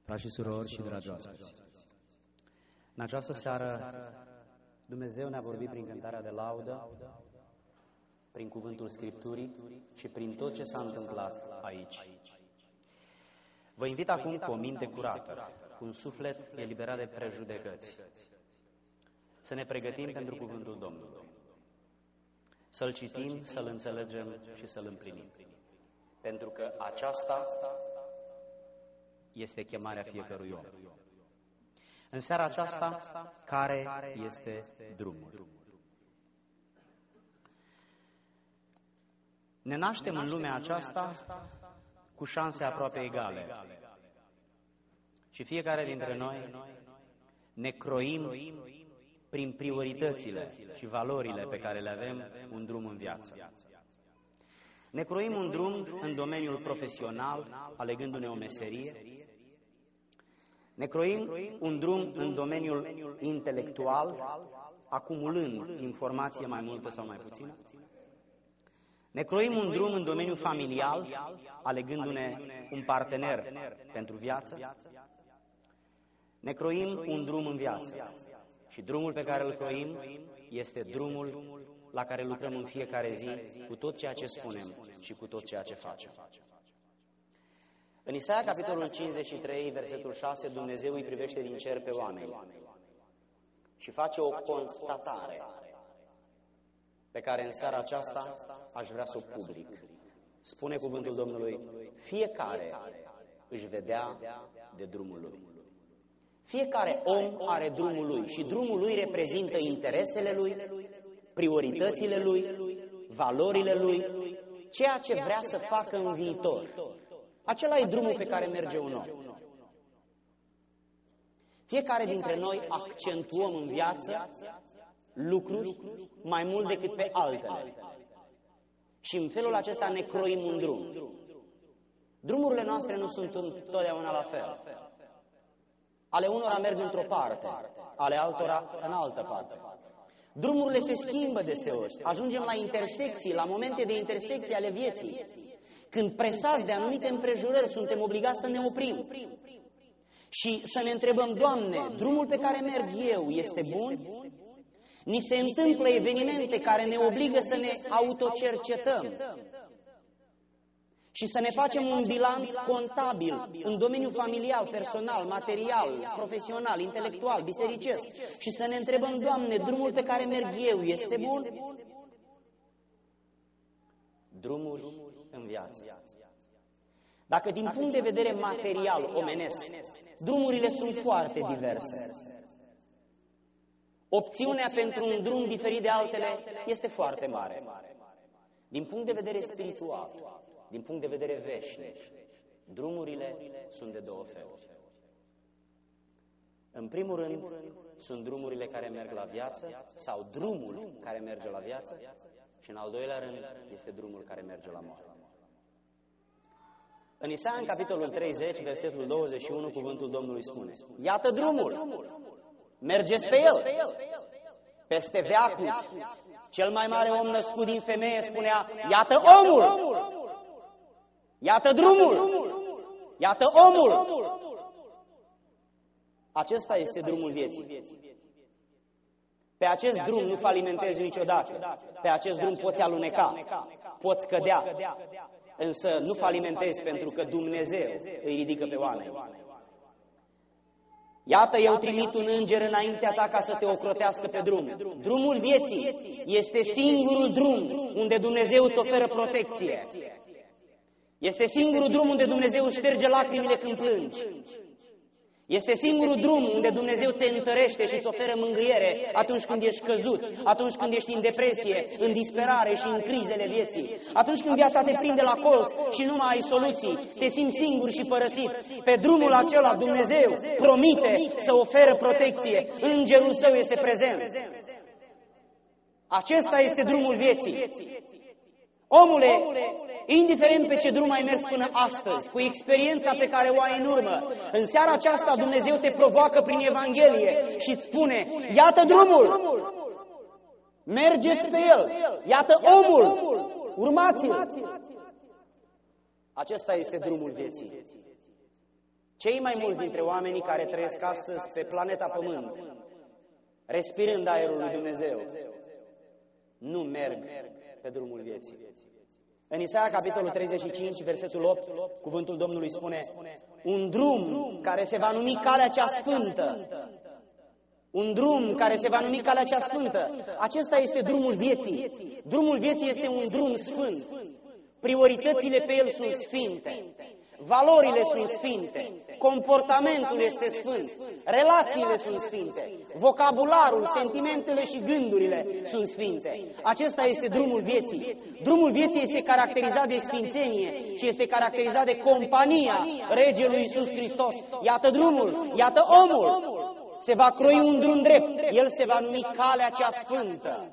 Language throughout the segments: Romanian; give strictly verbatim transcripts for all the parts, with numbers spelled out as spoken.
Frați și surori și dragi oaspeți, în această seară Dumnezeu ne-a vorbit prin cântarea de laudă, prin cuvântul Scripturii și prin tot ce s-a întâmplat aici. Vă invit acum cu o minte curată, cu un suflet eliberat de prejudecăți, să ne pregătim pentru cuvântul Domnului, să-l citim, să-l înțelegem și să-l împlinim. Pentru că aceasta este chemarea fiecărui om. În seara aceasta, care este drumul? Ne naștem în lumea aceasta cu șanse aproape egale. Și fiecare dintre noi ne croim prin prioritățile și valorile pe care le avem un drum în viață. Ne croim un drum în domeniul profesional, alegându-ne o meserie. Ne croim un drum în domeniul intelectual, acumulând informație mai multă sau mai puțină. Ne croim un drum în domeniul familial, alegându-ne un partener pentru viață. Ne croim un drum în viață. Și drumul pe care îl croim este drumul la care lucrăm în fiecare zi, cu tot ceea ce spunem și cu tot ceea ce facem. În Isaia, capitolul cincizeci și trei, versetul șase, Dumnezeu îi privește din cer pe oameni și face o constatare pe care în seara aceasta aș vrea să o public. Spune cuvântul Domnului: fiecare își vedea de drumul lui. Fiecare om are drumul lui și drumul lui reprezintă interesele lui, prioritățile lui, valorile lui, ceea ce vrea să facă în viitor. Acela e drumul pe care merge un om. Fiecare dintre noi accentuăm în viață lucruri mai mult decât pe altele. Și în felul acesta ne croim un drum. Drumurile noastre nu sunt întotdeauna la fel. Ale unora merg într-o parte, ale altora în altă parte. Drumurile se schimbă deseori. Ajungem la intersecții, la momente de intersecție ale vieții. Când presați de anumite împrejurări, suntem obligați să ne oprim și să ne întrebăm: Doamne, drumul pe care merg eu este bun? Ni se întâmplă evenimente care ne obligă să ne autocercetăm și să ne facem un bilanț contabil în domeniul familial, personal, material, profesional, intelectual, bisericesc și să ne întrebăm: Doamne, drumul pe care merg eu este bun? Drumuri în viață. Dacă din punct de vedere material omenesc, drumurile sunt foarte diverse. Opțiunea pentru un drum diferit de altele este foarte mare. Din punct de vedere spiritual, din punct de vedere veșnic, drumurile sunt de două feluri. În primul rând, sunt drumurile care merg la viață sau drumul care merge la viață și în al doilea rând este drumul care merge la moarte. În Isaia, în capitolul treizeci, versetul douăzeci și unu, cuvântul Domnului spune: iată drumul, mergeți pe el, peste veacuri. Cel mai mare om născut din femeie spunea: iată omul, iată drumul, iată omul. Acesta este drumul vieții. Pe acest drum nu falimentezi niciodată. Pe acest drum poți aluneca, poți cădea, însă nu falimentezi, pentru că Dumnezeu îi ridică pe oameni. Iată, eu trimit un înger înaintea ta ca să te ocrotească pe drum. Drumul vieții este singurul drum unde Dumnezeu îți oferă protecție. Este singurul drum unde Dumnezeu își șterge lacrimile când plângi. Este singurul drum unde Dumnezeu te întărește și îți oferă mângâiere atunci când ești căzut, atunci când ești în depresie, în disperare și în crizele vieții. Atunci când viața te prinde la colț și nu mai ai soluții, te simți singur și părăsit. Pe drumul acela Dumnezeu promite să oferă protecție. Îngerul său este prezent. Acesta este drumul vieții. Omule, indiferent pe ce drum ai mers până astăzi, cu experiența pe care o ai în urmă, în seara aceasta Dumnezeu te provoacă prin Evanghelie și îți spune: iată drumul, mergeți pe el, iată omul, urmați-l. Acesta este drumul vieții. Cei mai mulți dintre oamenii care trăiesc astăzi pe planeta Pământ, respirând aerul lui Dumnezeu, nu merg pe drumul vieții. În Isaia, capitolul treizeci și cinci, versetul opt, cuvântul Domnului spune: un drum care se va numi calea cea sfântă. Un drum care se va numi calea cea sfântă. Acesta este drumul vieții. Drumul vieții este un drum sfânt. Prioritățile pe el sunt sfinte. Valorile sunt sfinte. Comportamentul este sfânt. Relațiile sunt sfinte. Vocabularul, sentimentele și gândurile sunt sfinte. Acesta este drumul vieții. Drumul vieții este caracterizat de sfințenie și este caracterizat de compania Regelui Iisus Hristos. Iată drumul, iată omul. Se va croi un drum drept. El se va numi calea cea sfântă.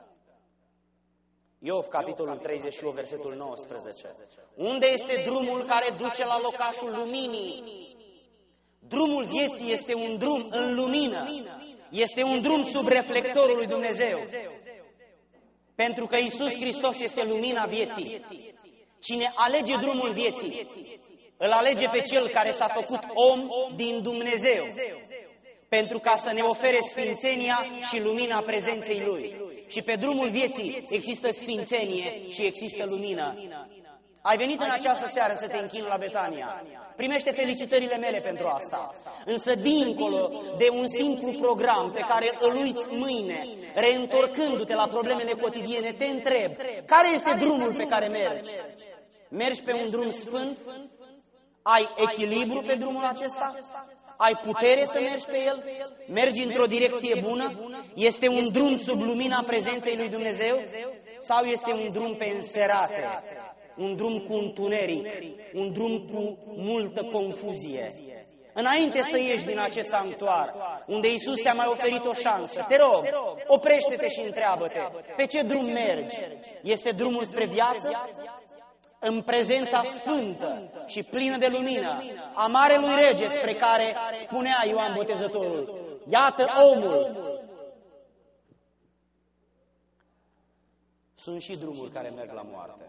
Iov, capitolul treizeci și opt, versetul nouăsprezece. Unde este drumul care duce la locașul luminii? Drumul vieții este un drum în lumină. Este un drum sub reflectorul lui Dumnezeu. Pentru că Iisus Hristos este lumina vieții. Cine alege drumul vieții, îl alege pe Cel care s-a făcut om din Dumnezeu, pentru ca să ne ofere sfințenia și lumina prezenței Lui. Și pe drumul vieții există sfințenie și există lumină. Ai venit în această seară să te închini la Betania. Primește felicitările mele pentru asta. Însă dincolo de un simplu program pe care îl uiți mâine, reîntorcându-te la problemele cotidiene, te întreb: care este drumul pe care mergi? Mergi pe un drum sfânt? Ai echilibru pe drumul acesta? Ai putere să mergi pe el? Mergi într-o direcție bună? Este un drum sub lumina prezenței lui Dumnezeu? Sau este un drum pe înserate? Un drum cu întuneric? Un drum cu multă confuzie? Înainte să ieși din acest sanctuar, unde Iisus ți-a mai oferit o șansă, te rog, oprește-te și întreabă-te: pe ce drum mergi? Este drumul spre viață? În prezența sfântă și plină de lumină a Marelui Rege, spre care spunea Ioan Botezătorul: iată omul. Sunt și drumuri care merg la moarte.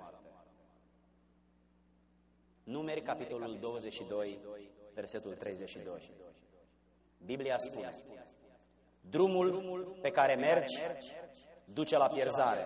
Numeri, capitolul douăzeci și doi, versetul treizeci și doi. Biblia spune: drumul pe care mergi duce la pierzare.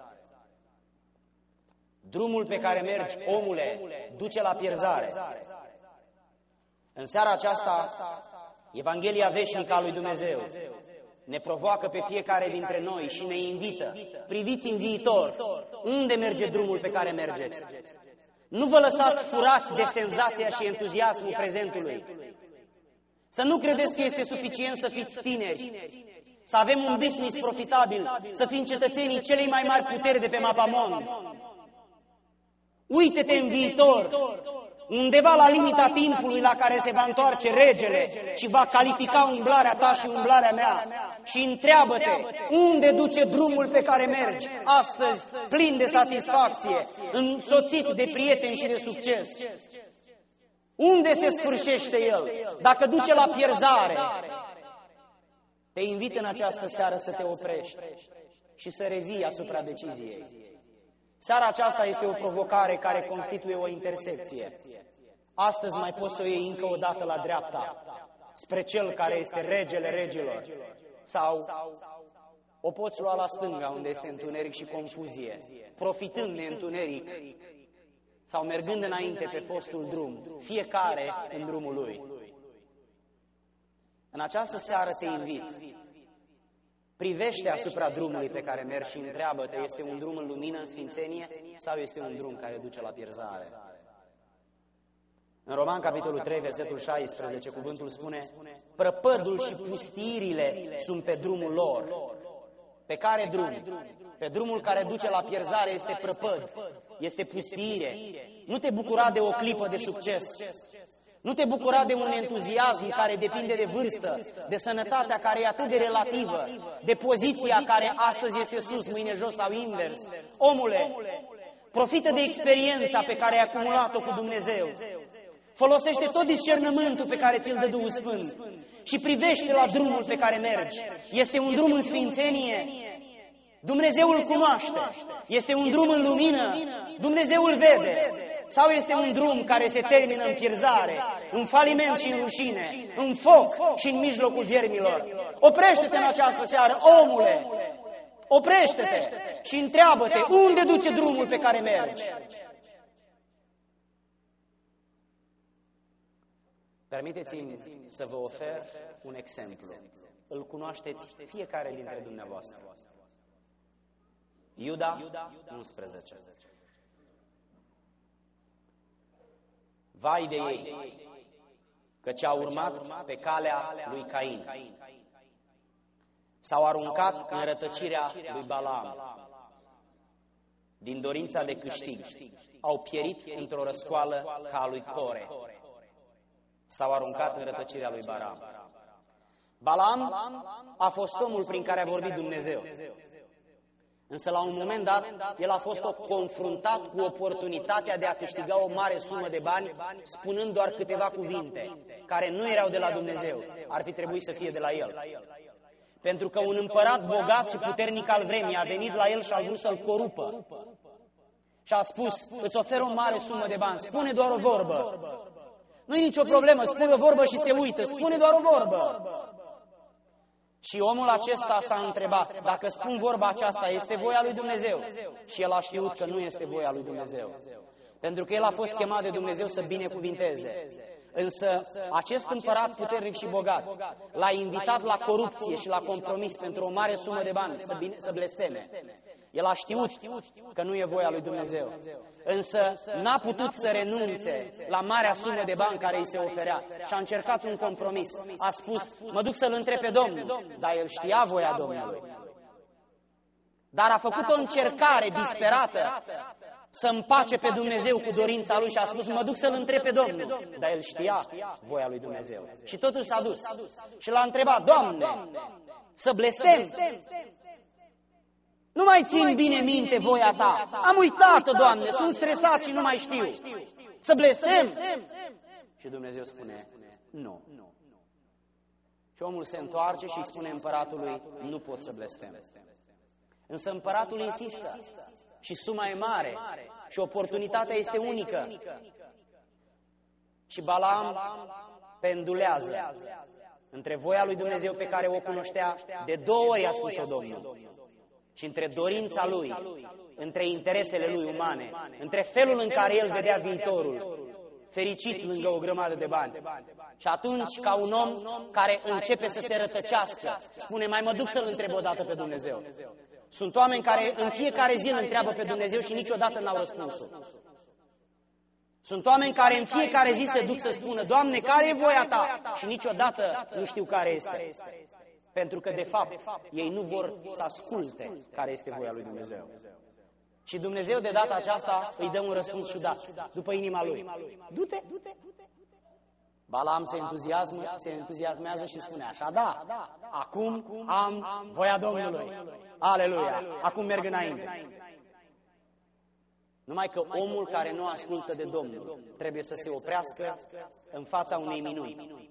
Drumul pe care mergi, omule, duce la pierzare. În seara aceasta, Evanghelia veșnică a lui Dumnezeu ne provoacă pe fiecare dintre noi și ne invită: priviți în viitor. Unde merge drumul pe care mergeți? Nu vă lăsați furați de senzația și entuziasmul prezentului. Să nu credeți că este suficient să fiți tineri, să avem un business profitabil, să fim cetățenii celei mai mari puteri de pe mapamond. Uite-te în viitor, undeva la limita timpului la care se va întoarce regele și va califica umblarea ta și umblarea mea, și întreabă-te: unde duce drumul pe care mergi astăzi, plin de satisfacție, însoțit de prieteni și de succes? Unde se sfârșește el? Dacă duce la pierzare, te invit în această seară să te oprești și să revii asupra deciziei. Seara aceasta este o provocare care constituie o intersecție. Astăzi mai poți să o iei încă o dată la dreapta, spre Cel care este Regele Regilor, sau o poți lua la stânga, unde este întuneric și confuzie, profitând de întuneric sau mergând înainte pe fostul drum, fiecare în drumul lui. În această seară te invit: privește asupra drumului pe care mergi și întreabă-te: este un drum în lumină, în sfințenie, sau este un drum care duce la pierzare? În Roman, capitolul trei, versetul șaisprezece, cuvântul spune: prăpădul și pustiirile sunt pe drumul lor. Pe care drum? Pe drumul care duce la pierzare este prăpăd, este pustiire. Nu te bucura de o clipă de succes. Nu te bucura de un entuziasm care depinde de vârstă, de sănătatea care e atât de relativă, de poziția care astăzi este sus, mâine jos sau invers. Omule, profită de experiența pe care ai acumulat-o cu Dumnezeu. Folosește tot discernământul pe care ți-l dă Duhul Sfânt și privește la drumul pe care mergi. Este un drum în sfințenie? Dumnezeu îl cunoaște. Este un drum în lumină? Dumnezeu îl vede. Sau este un drum care se termină în pierzare, în faliment și în rușine, în foc și în mijlocul viermilor? Oprește-te în această seară, omule! Oprește-te și întreabă-te, unde duce drumul pe care mergi? Permiteți-mi să vă ofer un exemplu. Îl cunoașteți fiecare dintre dumneavoastră. Iuda unsprezece. Vai de ei, căci au urmat pe calea lui Cain. S-au aruncat în rătăcirea lui Balaam. Din dorința de câștig, au pierit într-o răscoală ca a lui Core. S-au aruncat în rătăcirea lui Balaam. Balaam a fost omul prin care a vorbit Dumnezeu. Însă la un moment dat, el a fost confruntat cu oportunitatea de a câștiga o mare sumă de bani, spunând doar câteva cuvinte, care nu erau de la Dumnezeu, ar fi trebuit să fie de la el. Pentru că un împărat bogat și puternic al vremii a venit la el și a vrut să-l corupă. Și a spus, îți ofer o mare sumă de bani, spune doar o vorbă. Nu-i nicio problemă, spune o vorbă și se uită, spune doar o vorbă. Și omul acesta s-a întrebat, dacă spun vorba aceasta, este voia lui Dumnezeu? Și el a știut că nu este voia lui Dumnezeu. Pentru că el a fost chemat de Dumnezeu să binecuvinteze. Însă acest împărat puternic și bogat l-a invitat la corupție și la compromis pentru o mare sumă de bani, să, bine, să blesteme. El a știut că nu e voia lui Dumnezeu. Însă n-a putut să renunțe la marea sumă de bani care îi se oferea și a încercat un compromis. A spus, mă duc să-L întreb pe Domnul, dar el știa voia Domnului. Dar a făcut o încercare disperată să împace pe Dumnezeu cu dorința lui și a spus, mă duc să-L întreb pe Domnul. Dar el știa voia lui Dumnezeu. Și totul s-a dus. Și l-a întrebat, Doamne, să blestem? Nu mai țin bine minte voia Ta. Am uitat-o, Doamne, sunt stresat și nu mai știu. Să blestem? Și Dumnezeu spune, nu. Și omul se întoarce și îi spune împăratului, nu pot să blestem. Însă împăratul insistă și suma e mare și oportunitatea este unică. Și Balaam pendulează între voia lui Dumnezeu pe care o cunoștea, de două ori a spus-o Domnul, și între dorința lui, între interesele lui umane, între felul în care el vedea viitorul, fericit lângă o grămadă de bani. Și atunci, ca un om care începe să se rătăcească, spune, mai mă duc să-L întreb odată pe Dumnezeu. Sunt oameni care în fiecare zi îl întreabă pe Dumnezeu și niciodată n-au răspunsul. Sunt oameni care în fiecare zi se duc să spună, Doamne, care e voia Ta? Și niciodată nu știu care este. Pentru că, de fapt, ei nu vor să asculte care este voia lui Dumnezeu. Și Dumnezeu, de data aceasta, îi dă un răspuns ciudat, după inima lui. Du-te! Balaam se entuziasmă, se entuziasmează și spune așa, da, acum am voia Domnului. Aleluia! Acum merg înainte. Numai că omul care nu ascultă de Domnul trebuie să se oprească în fața unei minuni.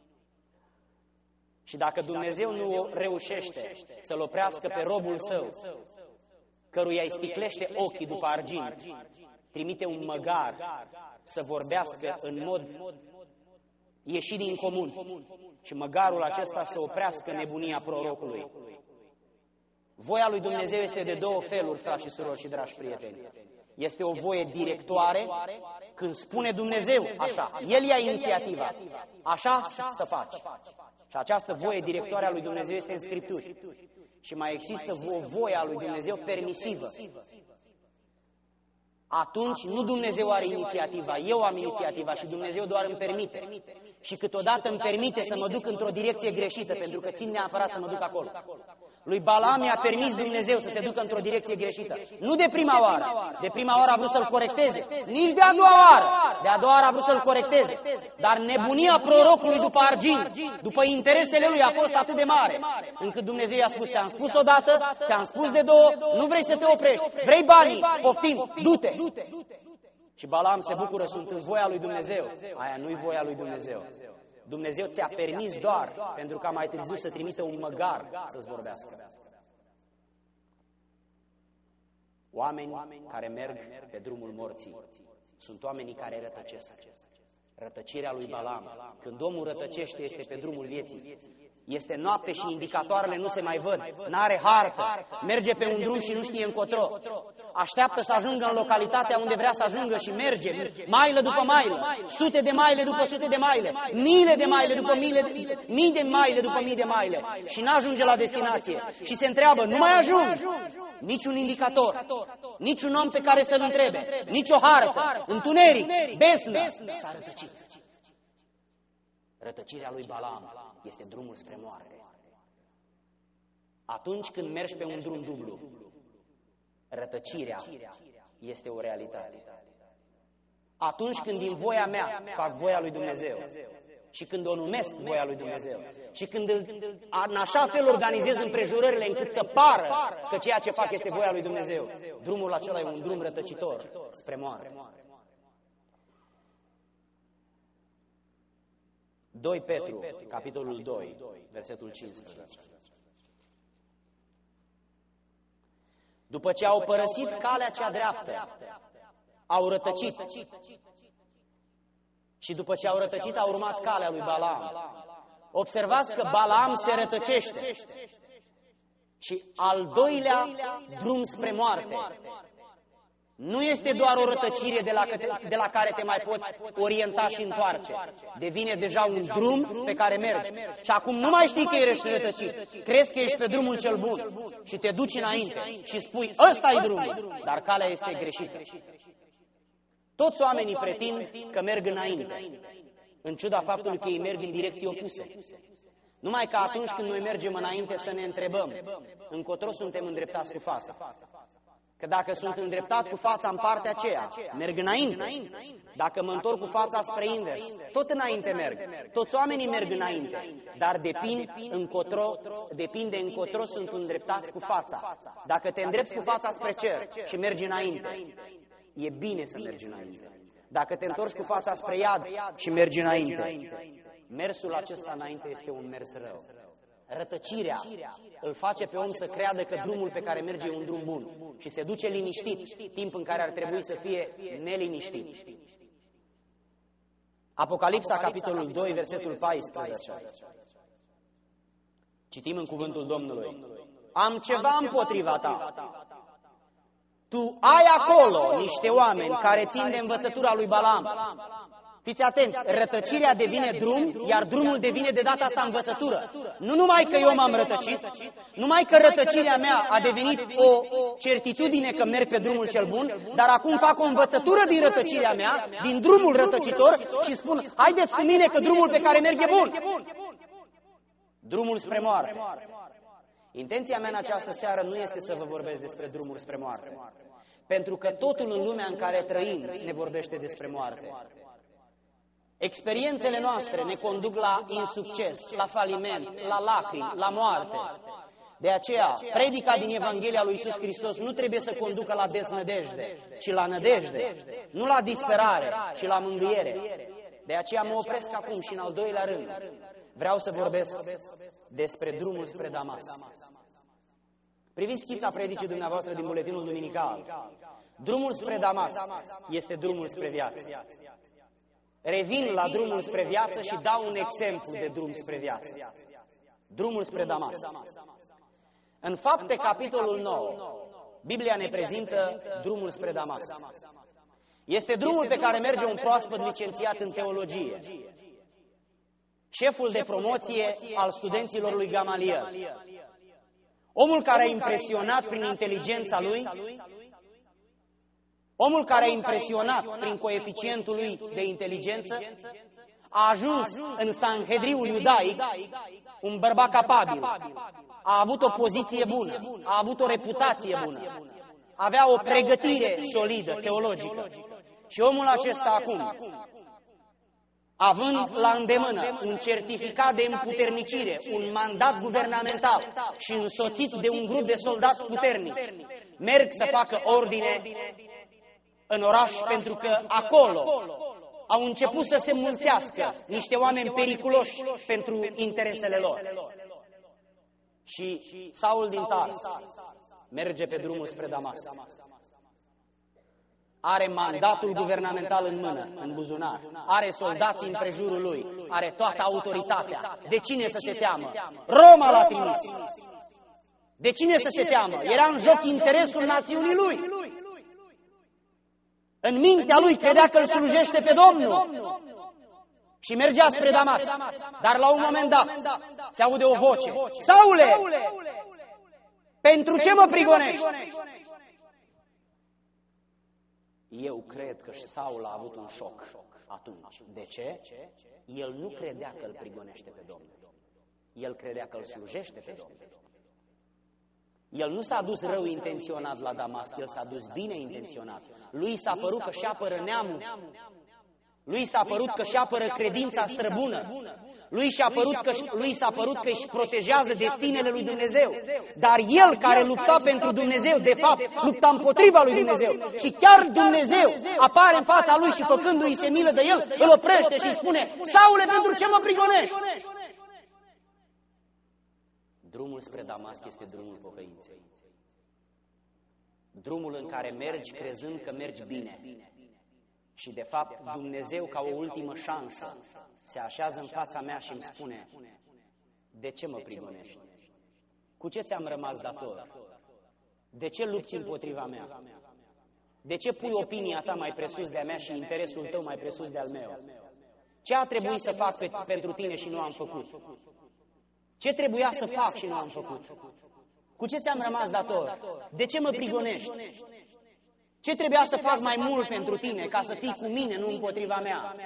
Și dacă Dumnezeu nu reușește să-l oprească pe robul său, căruia îi sticlește ochii după argint, trimite un măgar să vorbească în mod ieșit din comun și măgarul acesta să oprească nebunia prorocului. Voia lui Dumnezeu este de două feluri, frați și surori și dragi prieteni. Este o voie directoare, când spune Dumnezeu așa, El ia inițiativa, așa să faci. Și această voie directoare a lui Dumnezeu este în Scripturi. Și mai există o voie a lui Dumnezeu permisivă. Atunci nu Dumnezeu are inițiativa, eu am inițiativa și Dumnezeu doar îmi permite. Și câteodată îmi permite să mă duc într-o direcție greșită, pentru că țin neapărat să mă duc acolo. Lui Balaam i-a permis Dumnezeu să se ducă într-o direcție greșită. Nu de prima oară. De prima oară a vrut să-l corecteze. Nici de a doua oară. De a doua oară a vrut să-l corecteze. Dar nebunia prorocului după argint, după interesele lui, a fost atât de mare, încât Dumnezeu i-a spus, ți-am spus odată, ți-am spus de două, nu vrei să te oprești. Vrei banii? Poftim, du-te. Și Balaam se bucură, sunt în voia lui Dumnezeu. Aia nu-i voia lui Dumnezeu. Dumnezeu ți-a permis doar pentru ca mai târziu să trimită un măgar să-ți vorbească. Oameni care merg pe drumul morții. Sunt oamenii care rătăcesc. Rătăcirea lui Balaam. Când omul rătăcește, este pe drumul vieții. Este noapte și indicatoarele nu se mai văd. N-are hartă. Merge pe un drum și nu știe încotro. Așteaptă să ajungă în localitatea unde vrea să ajungă și merge. Mailă după mailă. Sute de maile după sute de maile. Miile de maile după miile de, mii de maile după mii de maile. Și n-ajunge la destinație. Și se întreabă, nu mai ajung. Niciun indicator. Niciun om pe care să-l întrebe. Nici o hartă. Întuneric. Besnă. S-a rătăcit. Rătăcirea lui Balaam este drumul spre moarte. Atunci când mergi pe un drum dublu, rătăcirea este o realitate. Atunci când din voia mea fac voia lui Dumnezeu și când o numesc voia lui Dumnezeu și când în așa fel organizez împrejurările încât să pară că ceea ce fac este voia lui Dumnezeu, drumul acela e un drum rătăcitor spre moarte. doi Petru, capitolul doi, versetul cincisprezece. După ce au părăsit calea cea dreaptă, au rătăcit. Și după ce au rătăcit, au urmat calea lui Balaam. Observați că Balaam se rătăcește. Și al doilea drum spre moarte nu este doar o rătăcire de la, de la care te mai poți orienta și întoarce. Devine deja un drum pe care mergi. Și acum nu mai știi că ești rătăcit. Crezi că ești pe drumul cel bun și te duci înainte și spui, ăsta-i drumul, dar calea este greșită. Toți oamenii pretind că merg înainte, în ciuda faptului că ei merg în direcții opuse. Numai că atunci când noi mergem înainte să ne întrebăm, încotro suntem îndreptați cu fața. Că dacă sunt îndreptat cu fața în partea aceea, merg înainte. Dacă mă întorc cu fața spre invers, tot înainte merg. Toți oamenii merg înainte, dar depind încotro, depinde încotro sunt îndreptați cu fața. Dacă te îndrepți cu fața spre cer și mergi înainte, e bine să mergi înainte. Dacă te întorci cu fața spre iad și mergi înainte, mersul acesta înainte este un mers rău. Rătăcirea îl face pe om să creadă că drumul pe care merge e un drum bun și se duce liniștit, timp în care ar trebui să fie neliniștit. Apocalipsa, capitolul doi, versetul paisprezece. Citim în cuvântul Domnului. Am ceva împotriva ta. Tu ai acolo niște oameni care țin de învățătura lui Balaam. Fiți atenți, rătăcirea devine drum, iar drumul devine de data asta învățătură. Nu numai că eu m-am rătăcit, numai că rătăcirea mea a devenit o certitudine că merg pe drumul cel bun, dar acum fac o învățătură din rătăcirea mea, din drumul rătăcitor și spun, haideți cu mine că drumul pe care merg e bun. Drumul spre moarte. Intenția mea în această seară nu este să vă vorbesc despre drumul spre moarte, pentru că totul în lumea în care trăim ne vorbește despre moarte. Experiențele noastre ne conduc la insucces, la faliment, la lacrimi, la moarte. De aceea, predica din Evanghelia lui Iisus Hristos nu trebuie să conducă la deznădejde, ci la nădejde, nu la disperare, ci la mângâiere. De aceea mă opresc acum și în al doilea rând. Vreau să vorbesc despre drumul spre Damas. Priviți schița predicii dumneavoastră din buletinul duminical. Drumul spre Damas este drumul spre viață. Revin la drumul spre viață și dau un exemplu de drum spre viață. Drumul spre Damas. În Fapte, capitolul nouă, Biblia ne prezintă drumul spre Damas. Este drumul pe care merge un proaspăt licențiat în teologie, șeful de promoție al studenților lui Gamaliel. Omul care a impresionat prin inteligența lui, omul care a impresionat prin coeficientul lui de inteligență, a ajuns în Sanhedriul iudaic un bărbat capabil, a avut o poziție bună, a avut o reputație bună, avea o pregătire solidă, teologică. Și omul acesta acum, având la îndemână un certificat de împuternicire, un mandat guvernamental și însoțit de un grup de soldați puternici, merg să facă ordine în oraș, pentru că acolo au început să se mulțească niște oameni periculoși pentru interesele lor. Și Saul din Tars merge pe drumul spre Damas. are mandatul guvernamental în mână, în buzunar, are soldații în prejurul lui, are toată autoritatea. De cine să se teamă? Roma l-a trimis. De cine să se teamă? Era în joc interesul națiunii lui. În mintea lui credea că îl slujește pe Domnul și mergea spre Damasc. Dar la un moment dat se aude o voce: Saule, pentru ce mă prigonești? Eu cred că Saul a avut un șoc atunci. De ce? El nu credea că îl prigonește pe Domnul. El credea că îl slujește pe Domnul. El nu s-a dus rău intenționat la Damasc, el s-a dus bine intenționat. Lui s-a părut că și apără neamul. Lui s-a părut că și apără credința străbună. Lui s-a părut că, lui s-a părut că își protejează destinele lui Dumnezeu. Dar el care lupta pentru Dumnezeu, de fapt, lupta împotriva lui Dumnezeu. Și chiar Dumnezeu apare în fața lui și făcându-i se milă de el, îl oprește și îi spune: Saule, pentru ce mă prigonești? Drumul spre Damasc este drumul pocăinței. Drumul în care mergi crezând că mergi bine. Și de fapt Dumnezeu, ca o ultimă șansă, se așează în fața mea și îmi spune: de ce mă prigonești? Cu ce ți-am rămas dator? De ce lupți împotriva mea? De ce pui opinia ta mai presus de-a mea și interesul tău mai presus de-al meu? Ce a trebuit să fac pe, pentru tine și nu am făcut? Ce trebuia să fac și nu am făcut? Cu ce ți-am rămas dator? De ce mă prigonești? Ce trebuia să fac mai mult pentru tine ca să fii cu mine, nu împotriva mea?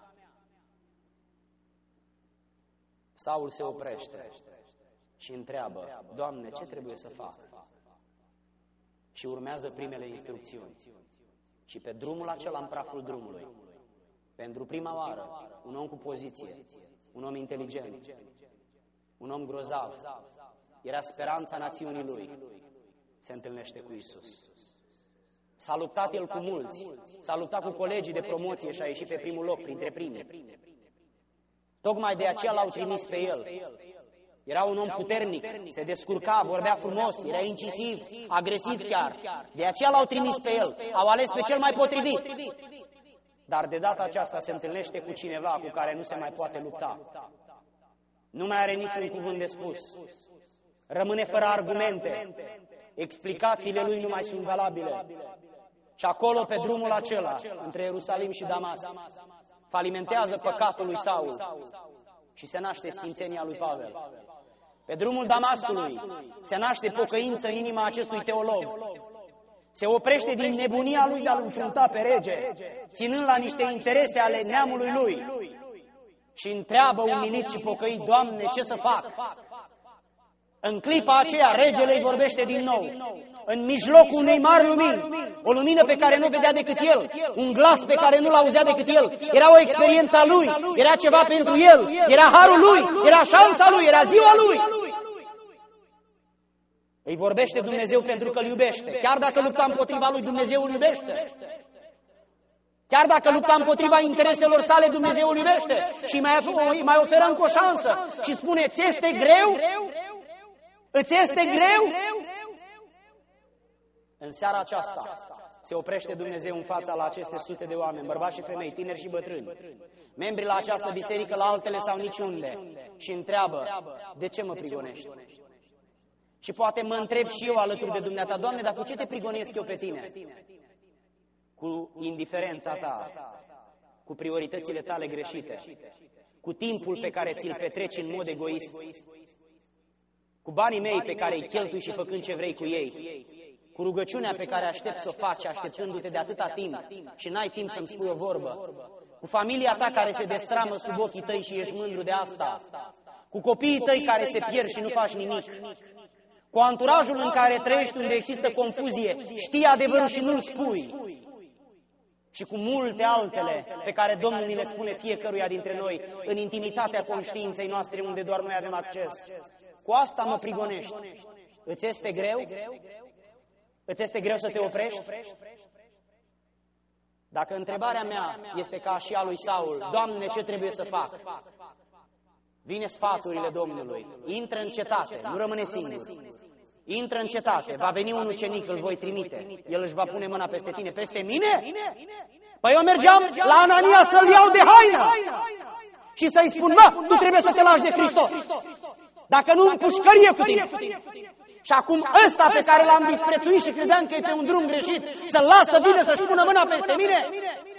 Saul se oprește și întreabă: Doamne, ce trebuie să fac? Și urmează primele instrucțiuni. Și pe drumul acela, în praful drumului, pentru prima oară, un om cu poziție, un om inteligent, un om grozav, era speranța națiunii lui, se întâlnește cu Iisus. S-a luptat el cu mulți, s-a luptat cu colegii de promoție și a ieșit pe primul loc, printre primii. Tocmai de aceea l-au trimis pe el. Era un om puternic, se descurca, vorbea frumos, era incisiv, agresiv chiar. De aceea l-au trimis pe el, au ales pe cel mai potrivit. Dar de data aceasta se întâlnește cu cineva cu care nu se mai poate lupta. Nu mai are niciun cuvânt de spus. Rămâne fără argumente. Explicațiile lui nu mai sunt valabile. Și acolo, pe drumul acela, între Ierusalim și Damasc, falimentează păcatul lui Saul și se naște sfințenia lui Pavel. Pe drumul Damascului se naște pocăință în inima acestui teolog. Se oprește din nebunia lui de a-l înfrunta pe rege, ținând la niște interese ale neamului lui, și întreabă umilit și pocăit: Doamne, ce să fac? În clipa aceea, regele îi vorbește din nou, în mijlocul unei mari lumini, o lumină pe care nu vedea decât el, un glas pe care nu l-auzea decât el, era o experiență a lui, era ceva pentru el, era harul lui, era șansa lui, era ziua lui. Îi vorbește Dumnezeu pentru că îl iubește. Chiar dacă lupta împotriva lui, Dumnezeu îl iubește. Chiar dacă lupta împotriva intereselor sale, Dumnezeu îl iubește. Și mai, mai oferă încă o șansă și spune: ți este greu? Îți este greu? În seara aceasta se oprește Dumnezeu în fața la aceste sute de oameni, bărbați și femei, tineri și bătrâni, membri la această biserică, la altele sau niciunde, și întreabă: de ce mă prigonești? Și poate mă întreb și eu alături de dumneata: Doamne, dar cu ce te prigonesc eu pe tine? Cu indiferența ta, cu prioritățile tale greșite, cu timpul pe care ți-l petreci în mod egoist, cu banii mei pe care îi cheltui și făcând ce vrei cu ei, cu rugăciunea pe care aștept să o faci așteptându-te de atâta timp și n-ai timp să-mi spui o vorbă, cu familia ta care se destramă sub ochii tăi și ești mândru de asta, cu copiii tăi care se pierd și nu faci nimic, cu anturajul în care trăiești unde există confuzie, știi adevărul și nu-l spui, și cu multe altele pe care Domnul ni le spune fiecăruia dintre noi în intimitatea conștiinței noastre, unde doar noi avem acces. Cu asta mă prigonești. Îți este greu? Îți este greu să te oprești? Dacă întrebarea mea este ca și a lui Saul: Doamne, ce trebuie să fac? Vine sfaturile Domnului. Intră în cetate, nu rămâne singur. intră în cetate, va veni un ucenic, îl voi trimite, el își va pune mâna peste tine, peste mine? Păi eu mergeam la Anania să-l iau de haină și să-i spun, mă, tu trebuie să te lași de Hristos, dacă nu împușcărie cu tine. Și acum ăsta pe care l-am disprețuit și credeam că e pe un drum greșit, să-l las să vină să-și pună mâna peste mine?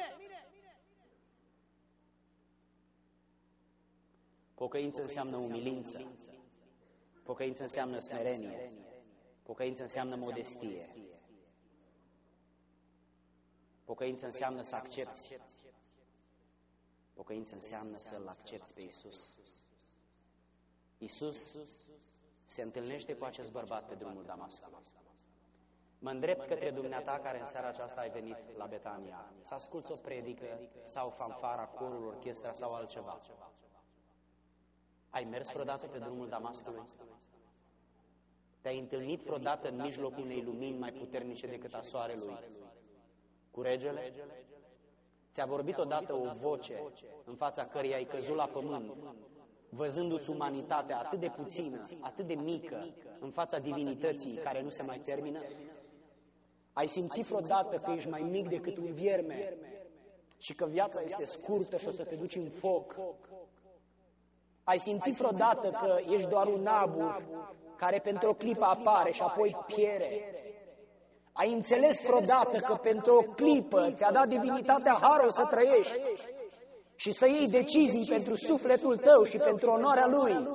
Pocăință înseamnă umilință, pocăință înseamnă smerenie, pocăință înseamnă modestie, pocăință înseamnă să accepti, pocăință înseamnă să-L accepti pe Iisus. Iisus se întâlnește cu acest bărbat pe drumul Damascului. Mă îndrept către dumneata care în seara aceasta ai venit la Betania, să asculți o predică sau fanfara, corul, orchestra sau altceva. Ai mers vreodată pe drumul Damascului? Te-ai întâlnit vreodată în mijlocul unei lumini mai puternice decât a soarelui, cu regele? Ți-a vorbit odată o voce în fața căreia ai căzut la pământ, văzându-ți umanitatea atât de puțină, atât de mică, în fața divinității care nu se mai termină? Ai simțit vreodată că ești mai mic decât un vierme și că viața este scurtă și o să te duci în foc? Ai simțit vreodată că ești doar un abur care pentru o clipă apare și apoi piere? Ai înțeles vreodată că pentru o clipă ți-a dat divinitatea harul să trăiești și să iei decizii pentru sufletul tău și pentru onoarea Lui?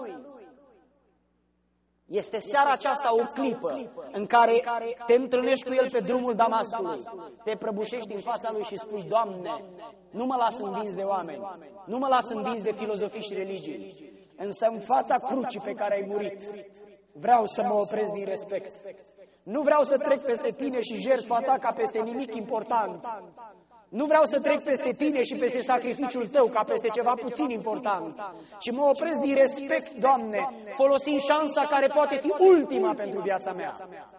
Este seara aceasta o clipă în care te întâlnești cu El pe drumul Damascului, te prăbușești în fața Lui și spui, Doamne, nu mă las învins de oameni, nu mă las învins de filozofii și religii, însă în fața crucii pe care ai murit, vreau să mă opresc din respect. Nu vreau să trec peste tine și jertfa ta ca peste nimic important. Nu vreau să trec peste tine și peste sacrificiul tău ca peste ceva puțin important, ci mă opresc din respect, Doamne, folosind șansa care poate fi ultima pentru viața mea.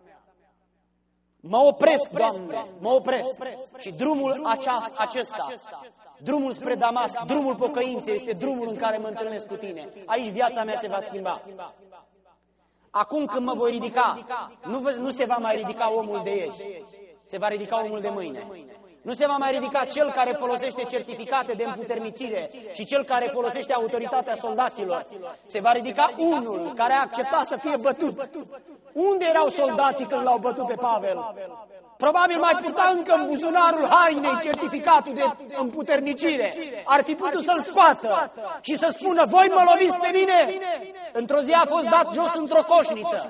Mă opresc, Doamne, mă opresc. Și drumul aceast, acesta, drumul spre Damasc, drumul pocăinței, este drumul în care mă întâlnesc cu tine. Aici viața mea se va schimba. Acum când mă voi ridica, nu, nu se va mai ridica omul de ieri, se va ridica omul de mâine. Nu se va mai ridica cel care folosește certificate de împuternicire și cel care folosește autoritatea soldaților. Se va ridica unul care a acceptat să fie bătut. Unde erau soldații când l-au bătut pe Pavel? Probabil mai purta încă în buzunarul hainei certificatul de împuternicire. Ar fi putut să-l scoată și să spună, voi mă loviți pe mine? Într-o zi a fost dat jos într-o coșniță.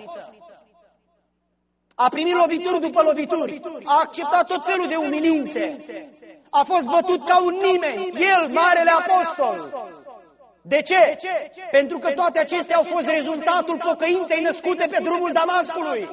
A primit lovituri după lovituri, a acceptat tot felul de umilințe, a fost bătut ca un nimeni, el, Marele Apostol. De ce? Pentru că toate acestea au fost rezultatul pocăinței născute pe drumul Damascului.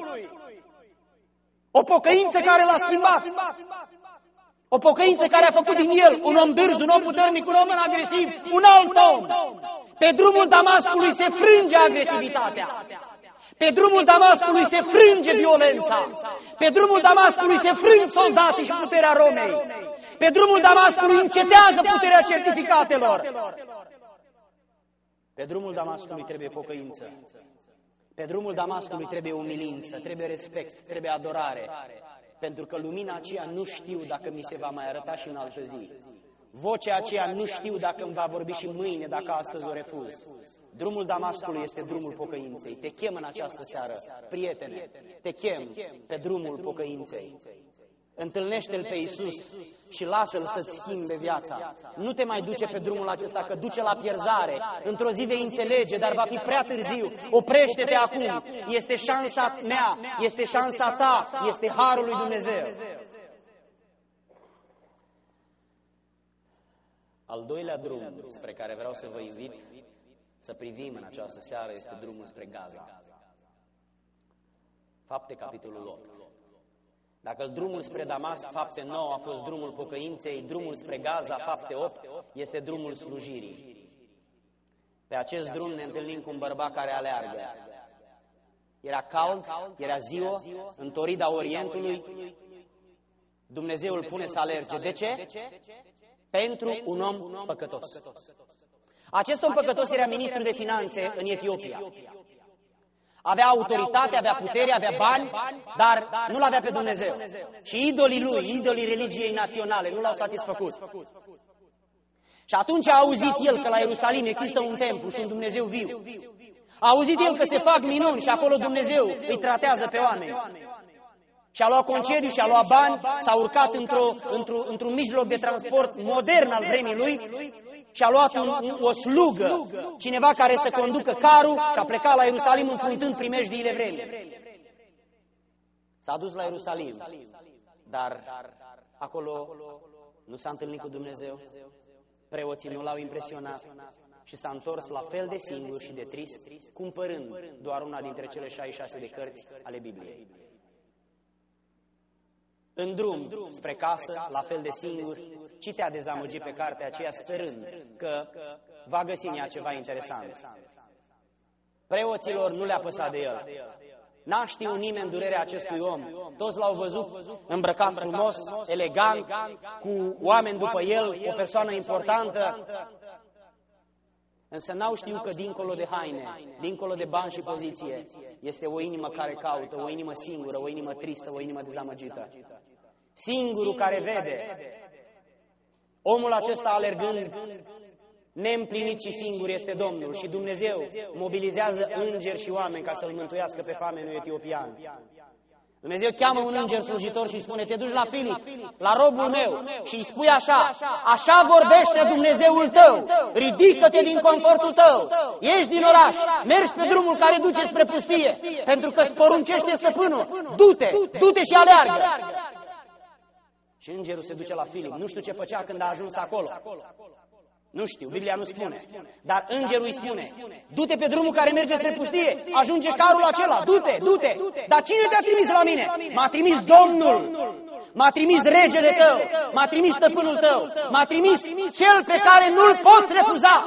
O pocăință care l-a schimbat. O pocăință care a făcut din el un om dârz, un om puternic, un om agresiv, un alt om. Pe drumul Damascului se frânge agresivitatea. Pe drumul Damascului se frânge violența. Pe drumul Damascului se frâng soldații și puterea Romei. Pe drumul Damascului încetează puterea certificatelor. Pe drumul Damascului trebuie pocăință. Pe drumul Damascului trebuie umilință, trebuie respect, trebuie adorare. Pentru că lumina aceea nu știu dacă mi se va mai arăta și în altă zi. Vocea aceea nu știu dacă îmi va vorbi și mâine, dacă astăzi o refuz. Drumul Damascului este drumul pocăinței. Te chem în această seară, prietene, te chem pe drumul pocăinței. Întâlnește-L pe Iisus și lasă-L să-ți schimbe viața. Nu te mai duce pe drumul acesta, că duce la pierzare. Într-o zi vei înțelege, dar va fi prea târziu. Oprește-te acum. Este șansa mea, este șansa ta, este harul lui Dumnezeu. Al doilea drum spre care vreau să vă invit să privim în această seară este drumul spre Gaza. Fapte, capitolul opt. Dacă drumul spre Damasc, fapte nouă, a fost drumul pocăinței, drumul spre Gaza, fapte opt, este drumul slujirii. Pe acest drum ne întâlnim cu un bărbat care aleargă. Era cald, era ziua, în torida Orientului, Dumnezeu îl pune să alerge. De ce? Pentru un om păcătos. Acest om păcătos era ministru de finanțe în Etiopia. Avea autoritate, avea putere, avea bani, dar nu l-avea pe Dumnezeu. Și idolii lui, idolii religiei naționale, nu l-au satisfăcut. Și atunci a auzit el că la Ierusalim există un templu și un Dumnezeu viu. A auzit el că se fac minuni și acolo Dumnezeu îi tratează pe oameni. Și a luat concediu și a luat bani, s-a urcat într-o, într-o, într-un mijloc de transport modern al vremii lui și a luat un, un, o slugă, cineva care să conducă carul și a plecat la Ierusalim înfruntând primejdiile vremii. S-a dus la Ierusalim, dar acolo nu s-a întâlnit cu Dumnezeu, preoții nu l-au impresionat și s-a întors la fel de singur și de trist, cumpărând doar una dintre cele șaizeci și șase de cărți ale Bibliei. În drum spre casă, la fel de singur, citea dezamăgit pe cartea aceea, sperând că va găsi în ea ceva interesant. Preoților nu le-a păsat de el. N-a știut nimeni durerea acestui om. Toți l-au văzut îmbrăcat frumos, elegant, cu oameni după el, o persoană importantă. Însă n-au știut că dincolo de haine, dincolo de bani și poziție, este o inimă care caută, o inimă singură, o inimă tristă, o inimă dezamăgită. Singurul care vede, omul acesta alergând, neîmplinit și singur este Domnul și Dumnezeu mobilizează îngeri și oameni ca să-l mântuiască pe famenul etiopian. Dumnezeu cheamă un înger slujitor și îi spune, te duci la Filip, la robul meu și îi spui așa, așa vorbește Dumnezeul tău, ridică-te din confortul tău, ieși din oraș, mergi pe drumul care duce spre pustie, pentru că îți poruncește stăpânul, du-te, du-te și aleargă. Și îngerul se duce la Filip, nu știu ce făcea când a ajuns acolo. Nu știu, Biblia nu spune. Dar îngerul îi spune, du-te pe drumul care merge spre pustie, ajunge carul acela, du-te, du-te. Dar cine te-a trimis la mine? M-a trimis Domnul, m-a trimis regele tău, m-a trimis stăpânul tău, m-a trimis cel pe care nu-l poți refuza.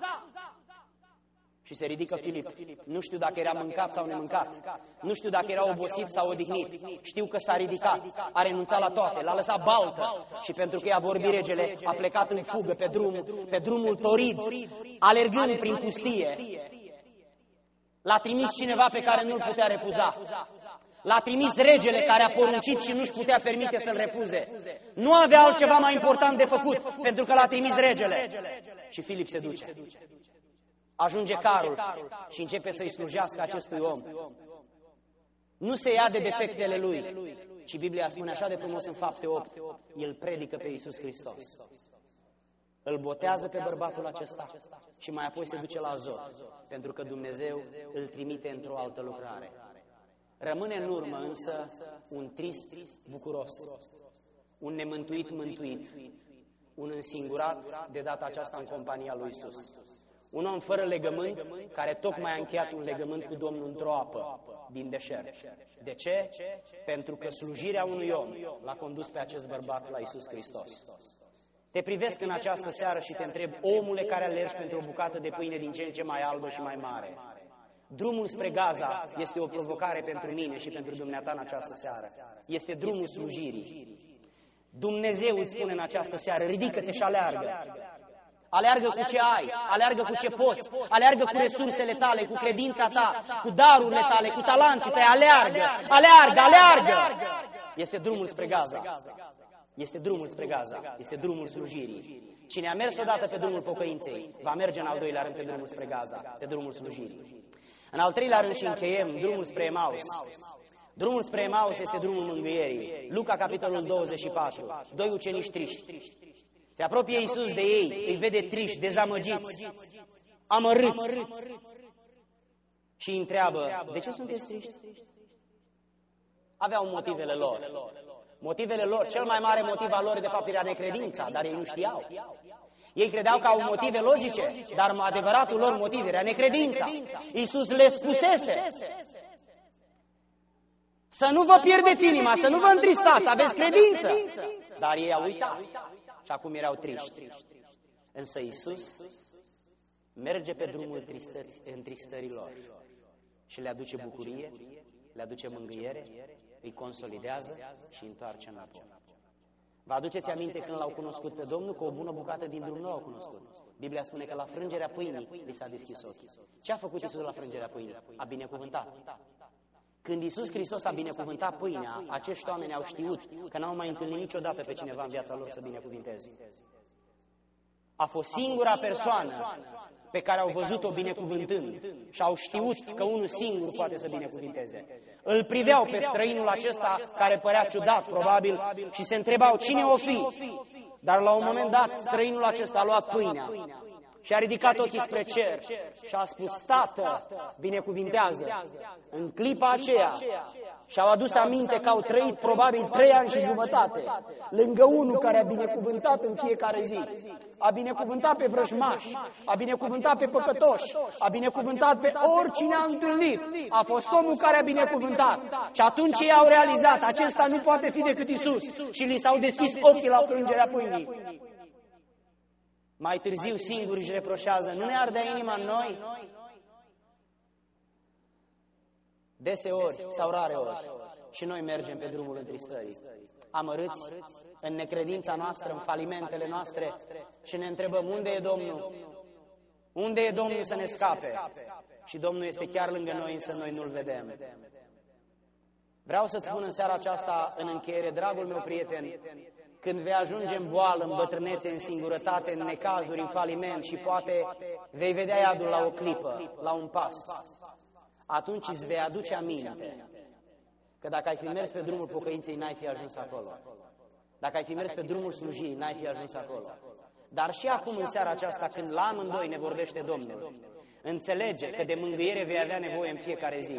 Și se ridică Filip. Nu știu dacă era mâncat sau nemâncat. Nu știu dacă era obosit sau odihnit. Știu că s-a ridicat, a renunțat la toate, l-a lăsat baltă. Și pentru că i-a vorbit regele, a plecat în fugă pe drumul, pe drumul torid, alergând prin pustie. L-a trimis cineva pe care nu-l putea refuza. L-a trimis regele care a poruncit și nu-și putea permite să-l refuze. Nu avea altceva mai important de făcut, pentru că l-a trimis regele. Și Filip se duce. Ajunge carul și începe să-i slujească acestui om. Nu se ia de defectele lui, ci Biblia spune așa de frumos în Fapte opt, el predică pe Iisus Hristos. Îl botează pe bărbatul acesta și mai apoi se duce la Azot, pentru că Dumnezeu îl trimite într-o altă lucrare. Rămâne în urmă însă un trist bucuros, un nemântuit mântuit, un însingurat de data aceasta în compania lui Iisus. Un om fără legământ, care tocmai a încheiat un legământ cu Domnul într-o apă din deșert. De ce? Pentru că slujirea unui om l-a condus pe acest bărbat la Iisus Hristos. Te privesc în această seară și te întreb, omule care alergi pentru o bucată de pâine din ce în ce mai albă și mai mare. Drumul spre Gaza este o provocare pentru mine și pentru dumneata în această seară. Este drumul slujirii. Dumnezeu îți spune în această seară, ridică-te și aleargă. Aleargă cu ce ai, aleargă cu ce poți, aleargă cu resursele tale, cu credința ta, cu darurile tale, cu talanții tăi, aleargă, aleargă, aleargă. Este drumul spre Gaza. Este drumul spre Gaza, este drumul slujirii. Cine a mers odată pe drumul pocăinței, va merge în al doilea rând pe drumul spre Gaza, pe drumul slujirii. În al treilea rând și încheiem drumul spre Emaus. Drumul spre Emaus este drumul mângâierii. Luca, capitolul douăzeci și patru. Doi ucenici triști. Se apropie Iisus de ei, îi vede triști, dezamăgiți, amărâți și îi întreabă, de ce sunteți triști? Aveau motivele lor. Motivele lor, cel mai mare motiv al lor de fapt era necredința, dar ei nu știau. Ei credeau că au motive logice, dar adevăratul lor motiv era necredința. Iisus le spusese, să nu vă pierdeți inima, să nu vă întristați, aveți credință. Dar ei au uitat. Și acum erau triști. Însă Iisus merge pe drumul întristărilor și le aduce bucurie, le aduce mângâiere, îi consolidează și îi întoarce înapoi. Vă aduceți aminte când l-au cunoscut pe Domnul, că o bună bucată din drum nu l-au cunoscut. Biblia spune că la frângerea pâinii li s-a deschis ochii. Ce a făcut Iisus la frângerea pâinii? A binecuvântat. Când Iisus Hristos a binecuvântat pâinea, acești oameni au știut că n-au mai întâlnit niciodată pe cineva în viața lor să binecuvinteze. A fost singura persoană pe care au văzut-o binecuvântând și au știut că unul singur poate să binecuvinteze. Îl priveau pe străinul acesta, care părea ciudat, probabil, și se întrebau cine o fi. Dar la un moment dat, străinul acesta a luat pâinea și a ridicat ochii spre cer și a spus: Tată, binecuvintează. În clipa aceea și-au adus aminte că au trăit probabil trei ani și jumătate lângă unul care a binecuvântat în fiecare zi. A binecuvântat pe vrăjmași, a binecuvântat pe păcătoși, a binecuvântat pe oricine a întâlnit. A fost omul care a binecuvântat. Și atunci ei au realizat: acesta nu poate fi decât Iisus. Și li s-au deschis ochii la frângerea pâinii. Mai târziu singuri își reproșează: nu ne ardea inima în noi? Deseori sau rare ori și noi mergem pe drumul întristării, amărâți în necredința noastră, în falimentele noastre, și ne întrebăm: unde e Domnul? Unde e Domnul să ne scape? Și Domnul este chiar lângă noi, însă noi nu-L vedem. Vreau să-ți spun în seara aceasta, în încheiere, dragul meu prieten, când vei ajunge în boală, în bătrânețe, în singurătate, în necazuri, în faliment și poate vei vedea iadul la o clipă, la un pas, atunci îți vei aduce aminte că dacă ai fi mers pe drumul pocăinței, n-ai fi ajuns acolo. Dacă ai fi mers pe drumul slujirii, n-ai fi ajuns acolo. Dar și acum, în seara aceasta, când la amândoi ne vorbește Domnul, înțelege că de mângâiere vei avea nevoie în fiecare zi.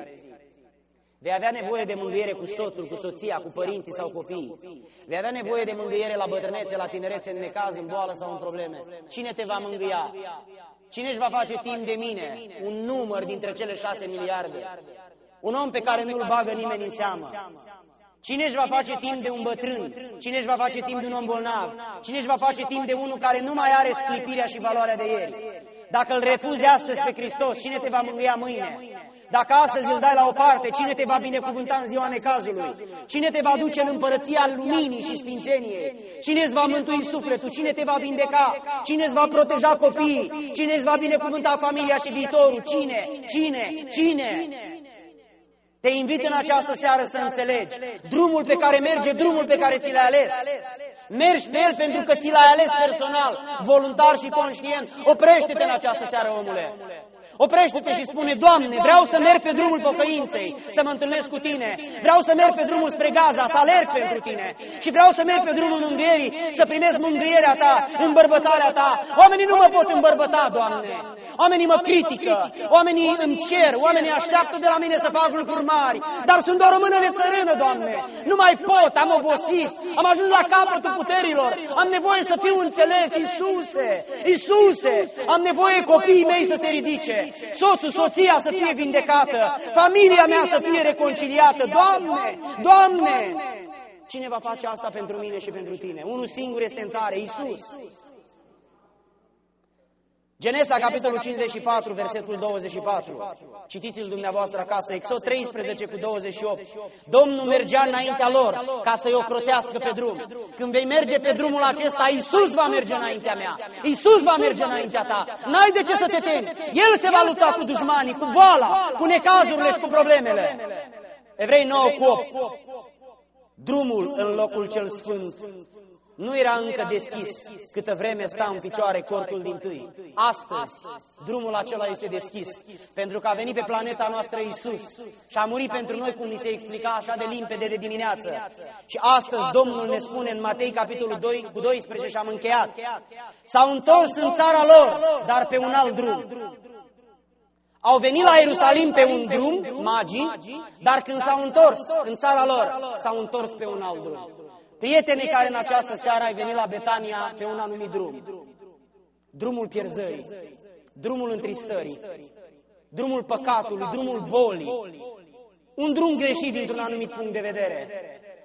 Vei avea nevoie de mângâiere cu soțul, cu soția, cu părinții sau copiii. Vei avea nevoie de mângâiere la bătrânețe, la tinerețe, în necaz, în boală sau în probleme. Cine te va mângâia? Cine își va face timp de mine? Un număr dintre cele șase miliarde. Un om pe care nu-l bagă nimeni în seamă. Cine își va face timp de un bătrân? Cine își va face timp de un om bolnav? Cine își va face timp de unul care nu mai are sclipirea și valoarea de ieri? Dacă îl refuzi astăzi pe Hristos, cine te va mângâia mâine? Dacă astăzi îl dai la o parte, cine te va binecuvânta în ziua necazului? Cine te va duce în împărăția luminii și sfințeniei? Cine îți va mântui sufletul? Cine te va vindeca? Cine îți va proteja copiii? Cine îți va binecuvânta familia și viitorul? Cine? Cine? Cine? Te invit în această seară să înțelegi drumul pe care merge, drumul pe care ți l-ai ales. Mergi pe el pentru că ți l-ai ales personal, voluntar și conștient. Oprește-te în această seară, omule. Oprește-te și spune: Doamne, vreau să merg pe drumul pocăinței, să mă întâlnesc cu Tine. Vreau să merg pe drumul spre Gaza, să alerg pentru Tine. Și vreau să merg pe drumul mângâierii, să primesc mângâierea Ta, îmbărbătarea Ta. Oamenii nu mă pot îmbărbăta, Doamne. Oamenii mă critică, oamenii îmi cer, oamenii așteaptă de la mine să fac lucruri mari, dar sunt doar o mână de țărână, Doamne. Nu mai pot, am obosit, am ajuns la capătul puterilor, am nevoie să fiu înțeles. Iisuse, Iisuse, am nevoie copiii mei să se ridice, soțul, soția să fie vindecată, familia mea să fie reconciliată. Doamne, Doamne, cine va face asta pentru mine și pentru Tine? Unul singur este în tare, Iisus. Genesa, capitolul cincizeci și patru, versetul douăzeci și patru. Citiți-l dumneavoastră acasă. Exod treisprezece cu douăzeci și opt. Domnul mergea înaintea lor ca să-i ocrotească pe drum. Când vei merge pe drumul acesta, Iisus va merge înaintea mea. Iisus va merge înaintea ta. N-ai de ce să te temi. El se va lupta cu dușmanii, cu boala, cu necazurile și cu problemele. Evrei nouă cu opt. Drumul în locul cel sfânt nu era încă deschis câtă vreme sta în picioare cortul dintâi. Astăzi, drumul acela este deschis, pentru că a venit pe planeta noastră Iisus și a murit pentru noi, cum ni se explica așa de limpede de dimineață. Și astăzi Domnul ne spune în Matei, capitolul doi, cu doisprezece, și am încheiat: s-au întors în țara lor, dar pe un alt drum. Au venit la Ierusalim pe un drum, magii, dar când s-au întors în țara lor, s-au întors pe un alt drum. Prietene care în această seară ai venit la Betania pe un anumit drum, drumul pierzării, drumul întristării, drumul păcatului, drumul bolii, un drum greșit dintr-un anumit punct de vedere.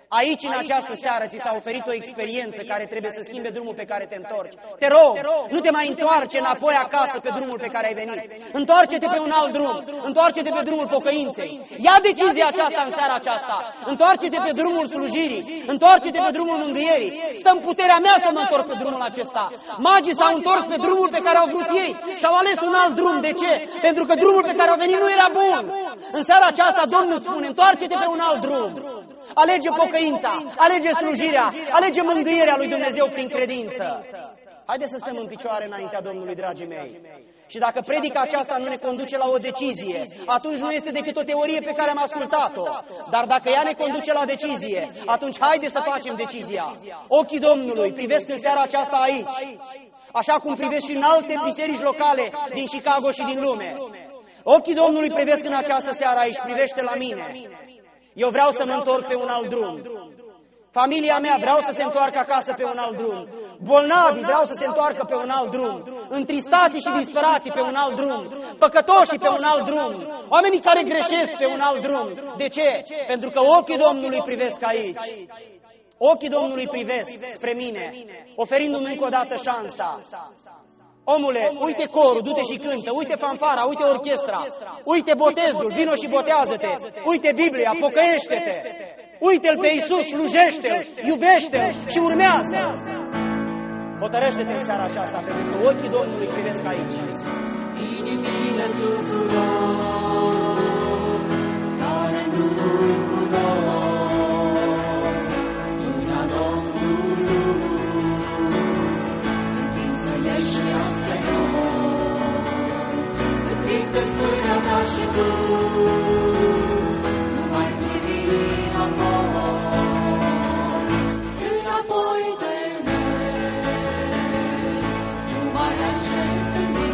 Aici, în această seară, ți s-a oferit o experiență care trebuie să schimbe drumul pe care te întorci. Te rog, nu te mai întoarce înapoi acasă pe drumul pe care ai venit. Întoarce-te pe un alt drum. Întoarce-te pe drumul pocăinței. Ia decizia aceasta în seara aceasta. Întoarce-te pe drumul slujirii. Întoarce-te pe drumul mângâierii. Stă în puterea mea să mă întorc pe drumul acesta. Magii s-au întors pe drumul pe care au vrut ei și au ales un alt drum. De ce? Pentru că drumul pe care au venit nu era bun. În seara aceasta Domnul spune, întoarce-te pe un alt drum. Alege pocăința, alege slujirea, alege mângâierea lui Dumnezeu prin credință. Haideți să stăm în picioare înaintea Domnului, dragii mei. Și dacă predica aceasta nu ne conduce la o decizie, atunci nu este decât o teorie pe care am ascultat-o. Dar dacă ea ne conduce la decizie, atunci haideți să facem decizia. Ochii Domnului privesc în seara aceasta aici, așa cum privesc și în alte biserici locale din Chicago și din lume. Ochii Domnului privesc în această seară aici, privește la mine. Eu vreau să mă întorc pe un alt drum. Familia mea vreau să se întoarcă acasă pe un alt drum. Bolnavii vreau să se întoarcă pe un alt drum. Întristații și disperații pe un alt drum. Păcătoșii pe un alt drum. Oamenii care greșesc pe un alt drum. De ce? Pentru că ochii Domnului privesc aici. Ochii Domnului privesc spre mine, oferindu-mi încă o dată șansa. Omule, uite corul, du-te și cântă, uite fanfara, uite orchestra, uite botezul, vino și botează-te, uite Biblia, pocăiește-te, uite-L pe Iisus, slujește-L, iubește-L și urmează. Hotărăște-te în seara aceasta, pentru că ochii Domnului privesc aici. Inimile tuturor care nu-L cunosc, mâna Domnului întinsă-le spre noi. Întindeți mâna ta și tu, nu mai privi înapoi, înapoi de vezi, nu mai ai ce întâlni,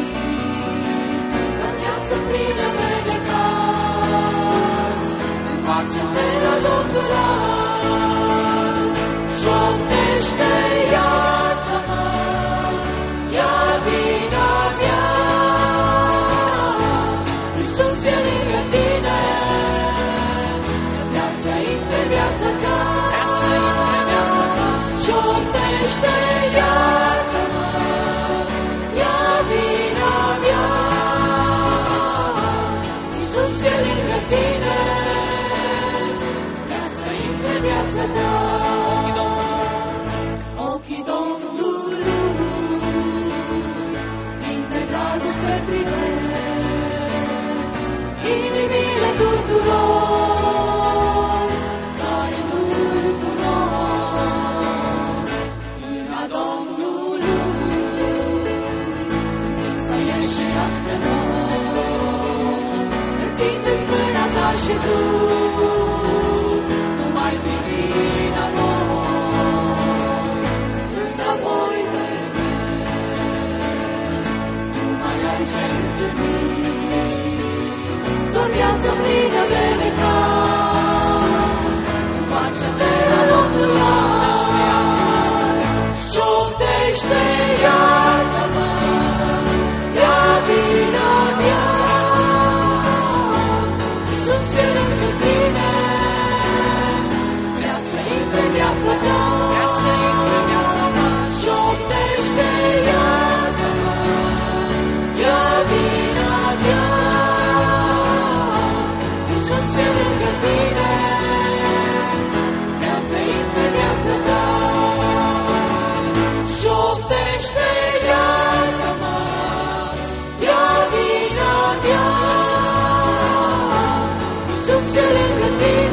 dar viață plină de necaz, întoarce-te la Domnul azi, șoptește, iartă-mă, ia vina mea, Iisus e lângă tine, vrea să intre viața ta, șoptește, iartă-mă, ia vina mea, Iisus e lângă tine, vrea să intre viața ta. Ochii Domnului plini de dragoste privesc inimile tuturor care nu-L cunosc. Mâna Domnului întinsă-e și ea spre noi. Întindeți mâna ta și tu, nu mai privi înapoi, înapoi de vezi, nu mai ai ce întâlni, doar viața plină de necaz, întoarce-te la Domnul azi, șoptește, iartă-mă, ia vina mea, Iisus e lângă tine, vrea să intre viața ta, vrea să intre viața ta, șoptește, iartă-mă, ia vina mea, Iisus e lângă tine, vrea să intre viața ta, șoptește, iartă-mă, ia vina mea, Iisus e lângă tine.